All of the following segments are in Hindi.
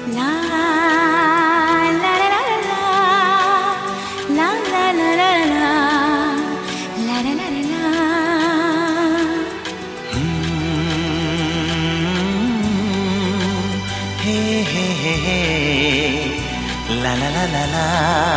La la la la la la la la la la la la la la. Hey hey hey hey, la la la la la.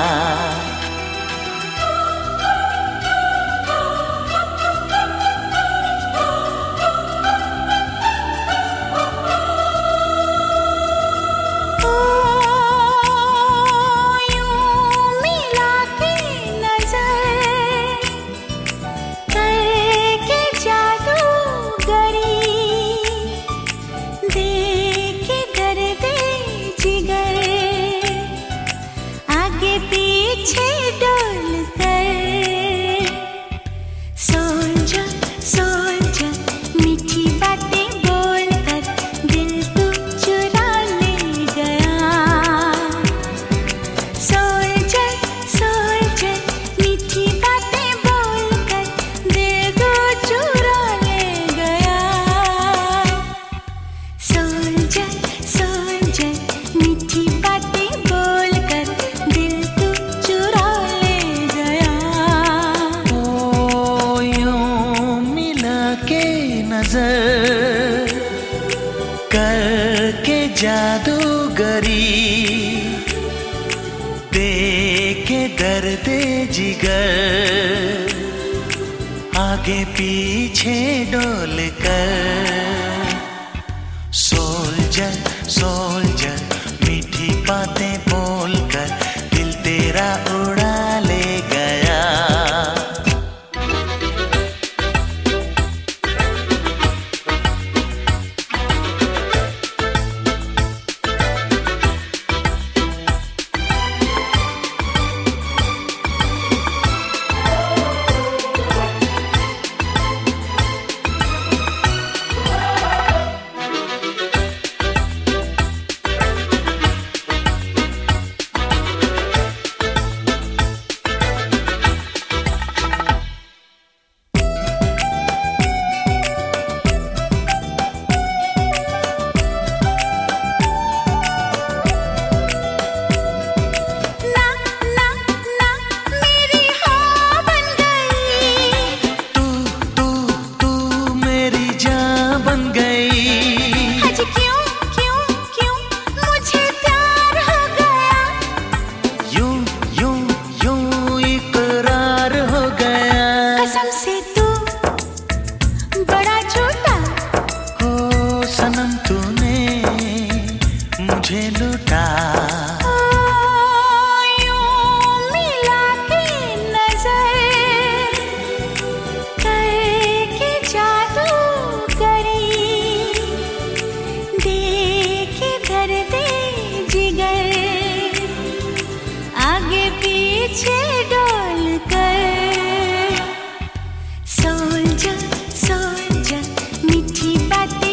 करके जादूगरी देके दर्द जिगर आगे पीछे डोल कर सोल्जर सोल्जर मीठी बातें बोल कर दिल तेरा उड़ा ले गया। सनम तूने मुझे लूटा यूं मिला के नजर करके जादू करी देखे दर्द जिगर आगे पीछे डोल कर सोल्जर सोल्जर मीठी बातें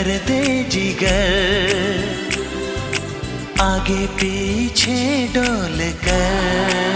कर दे जिगर आगे पीछे डोल कर।